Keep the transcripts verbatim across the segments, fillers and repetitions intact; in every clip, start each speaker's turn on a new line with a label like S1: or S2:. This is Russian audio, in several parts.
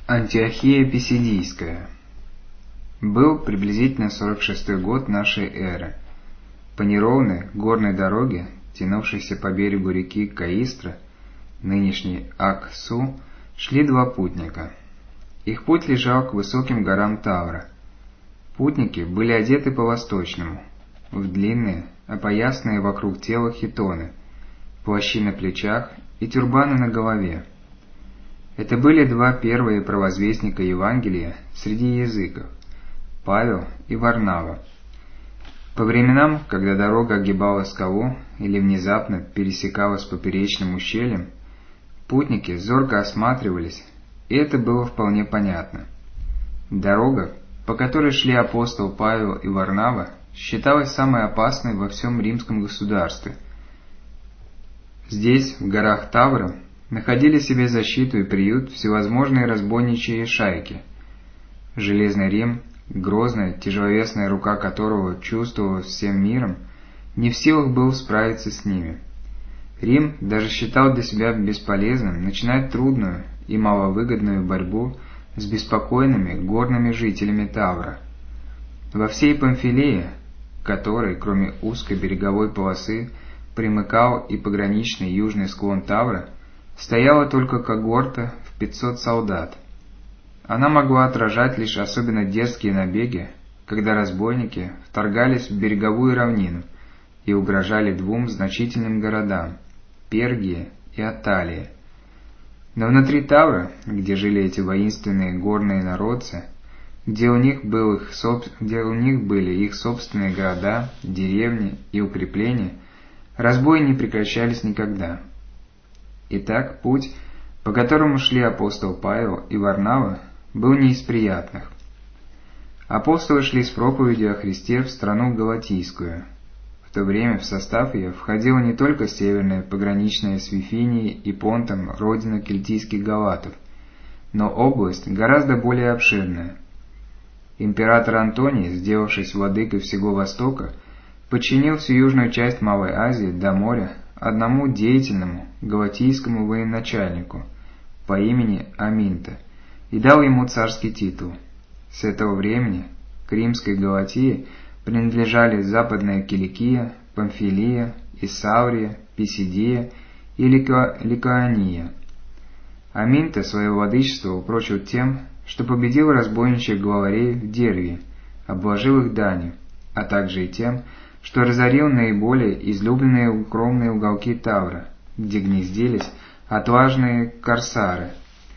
S1: Антиохия Писидийская. Был приблизительно сорок шестой год нашей эры. По неровной горной дороге, тянувшейся по берегу реки Каистра, нынешний Ак-Су, шли два путника. Их путь лежал к высоким горам Тавра. Путники были одеты по-восточному, в длинные, опоясанные вокруг тела хитоны, плащи на плечах и тюрбаны на голове. Это были два первые провозвестника Евангелия среди языков – Павел и Варнава. По временам, когда дорога огибала скалу или внезапно пересекалась поперечным ущельем, путники зорко осматривались, и это было вполне понятно. Дорога, по которой шли апостол Павел и Варнава, считалась самой опасной во всем римском государстве. Здесь, в горах Тавра, находили себе защиту и приют всевозможные разбойничьи шайки. Железный Рим, грозная, тяжеловесная рука которого чувствовала всем миром, не в силах был справиться с ними. Рим даже считал для себя бесполезным начинать трудную и маловыгодную борьбу с беспокойными горными жителями Тавра. Во всей Памфилее, которой, кроме узкой береговой полосы, примыкал и пограничный южный склон Тавра, стояла только когорта в пятьсот солдат. Она могла отражать лишь особенно дерзкие набеги, когда разбойники вторгались в береговую равнину и угрожали двум значительным городам – Пергии и Атталии. Но внутри Тавра, где жили эти воинственные горные народцы, где у них, был их соб... где у них были их собственные города, деревни и укрепления, разбои не прекращались никогда. Итак, путь, по которому шли апостол Павел и Варнава, был не из приятных. Апостолы шли с проповедью о Христе в страну Галатийскую. В то время в состав ее входила не только северная пограничная с Вифинией и Понтом родина кельтийских галатов, но область гораздо более обширная. Император Антоний, сделавшись владыкой всего Востока, подчинил всю южную часть Малой Азии до моря одному деятельному галатийскому военачальнику по имени Аминта и дал ему царский титул. С этого времени к римской Галатии принадлежали Западная Киликия, Памфилия, Исаурия, Писидия и Ликаония. Аминта свое владычество упрочил тем, что победил разбойничьих главарей в Дервии, обложил их данью, а также и тем, что разорил наиболее излюбленные укромные уголки Тавра, где гнездились отважные корсары.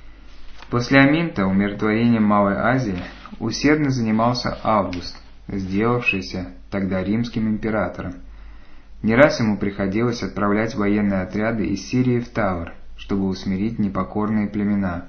S1: После Аминта умиротворением Малой Азии усердно занимался Август, сделавшийся тогда римским императором. Не раз ему приходилось отправлять военные отряды из Сирии в Тавр, чтобы усмирить непокорные племена.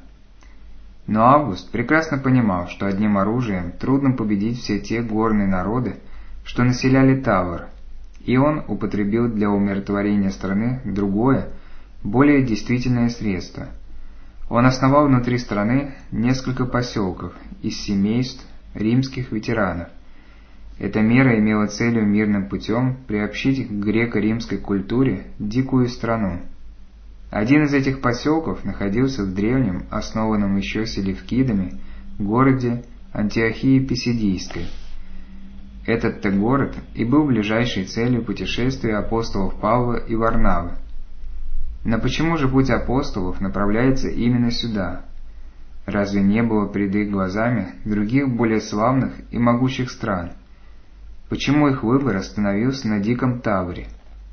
S1: Но Август прекрасно понимал, что одним оружием трудно победить все те горные народы, что населяли Тавр, и он употребил для умиротворения страны другое, более действительное средство. Он основал внутри страны несколько поселков из семейств римских ветеранов. Эта мера имела целью мирным путем приобщить к греко-римской культуре дикую страну. Один из этих поселков находился в древнем, основанном еще селевкидами, городе Антиохии Писидийской. Этот-то город и был ближайшей целью путешествия апостолов Павла и Варнавы. Но почему же путь апостолов направляется именно сюда? Разве не было пред их глазами других более славных и могучих стран? Почему их выбор остановился на диком Тавре?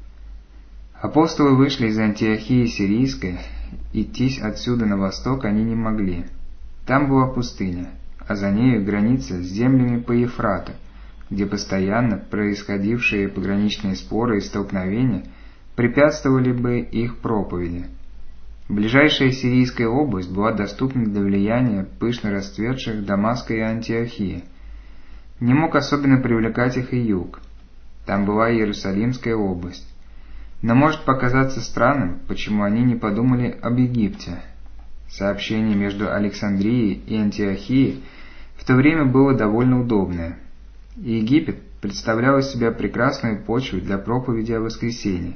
S1: Апостолы вышли из Антиохии Сирийской, идти отсюда на восток они не могли. Там была пустыня, а за нею граница с землями по Ефрату, где постоянно происходившие пограничные споры и столкновения препятствовали бы их проповеди. Ближайшая сирийская область была доступна для влияния пышно расцветших Дамаска и Антиохии. Не мог особенно привлекать их и юг. Там была Иерусалимская область. Но может показаться странным, почему они не подумали об Египте. Сообщение между Александрией и Антиохией в то время было довольно удобное. Египет представлял из себя прекрасную почву для проповеди о воскресении.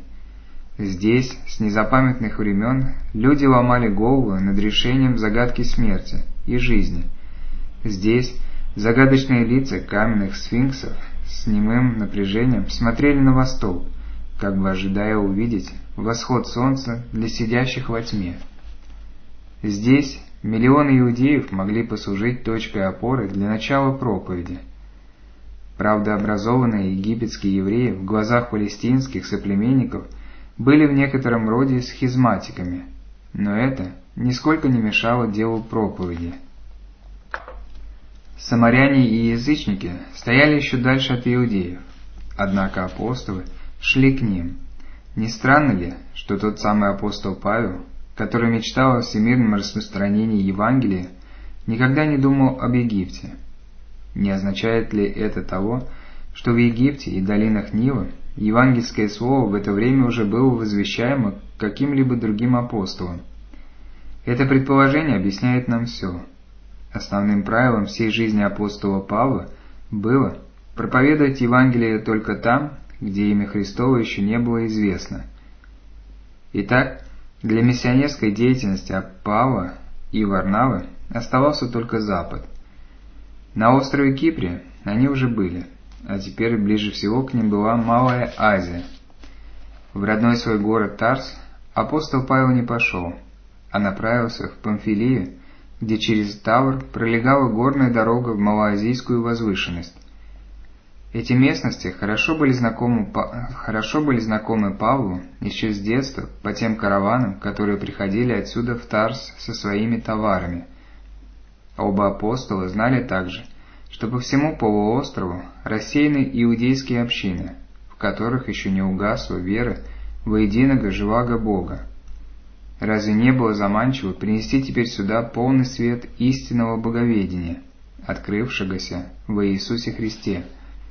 S1: Здесь, с незапамятных времен, люди ломали голову над решением загадки смерти, и жизни. Здесь загадочные лица каменных сфинксов с немым напряжением смотрели на восток, как бы ожидая увидеть восход солнца для сидящих во тьме. Здесь миллионы иудеев могли послужить точкой опоры для начала проповеди. Правдообразованные египетские евреи в глазах палестинских соплеменников были в некотором роде схизматиками, но это нисколько не мешало делу проповеди. Самаряне и язычники стояли еще дальше от иудеев, однако апостолы шли к ним. Не странно ли, что тот самый апостол Павел, который мечтал о всемирном распространении Евангелия, никогда не думал об Египте? Не означает ли это того, что в Египте и долинах Нила евангельское слово в это время уже было возвещаемо каким-либо другим апостолом? Это предположение объясняет нам все. Основным правилом всей жизни апостола Павла было проповедовать Евангелие только там, где имя Христово еще не было известно. Итак, для миссионерской деятельности Павла и Варнавы оставался только Запад. На острове Кипре они уже были, а теперь ближе всего к ним была Малая Азия. В родной свой город Тарс апостол Павел не пошел, а направился в Памфилию, где через Тавр пролегала горная дорога в малоазийскую возвышенность. Эти местности хорошо были знакомы, хорошо были знакомы Павлу еще с детства по тем караванам, которые приходили отсюда в Тарс со своими товарами. Оба апостола знали также, что по всему полуострову рассеяны иудейские общины, в которых еще не угасла вера во единого живаго Бога. Разве не было заманчиво принести теперь сюда полный свет истинного боговедения, открывшегося во Иисусе Христе?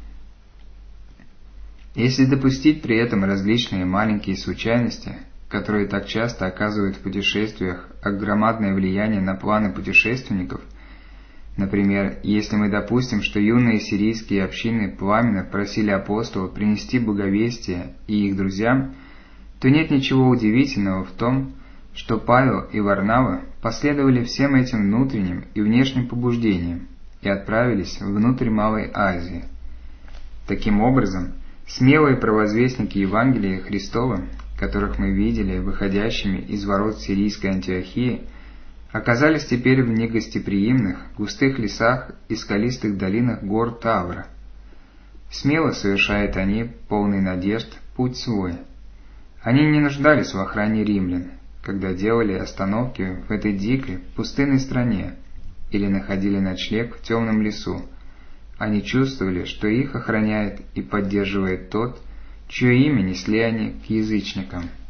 S1: Если допустить при этом различные маленькие случайности, которые так часто оказывают в путешествиях громадное влияние на планы путешественников, например, если мы допустим, что юные сирийские общины пламенно просили апостола принести боговестие и их друзьям, то нет ничего удивительного в том, что Павел и Варнава последовали всем этим внутренним и внешним побуждениям и отправились внутрь Малой Азии. Таким образом, смелые провозвестники Евангелия Христова, которых мы видели выходящими из ворот сирийской Антиохии, оказались теперь в негостеприимных, густых лесах и скалистых долинах гор Тавра. Смело совершают они, полный надежд, путь свой. Они не нуждались в охране римлян, когда делали остановки в этой дикой, пустынной стране или находили ночлег в темном лесу. Они чувствовали, что их охраняет и поддерживает тот, чье имя несли они к язычникам.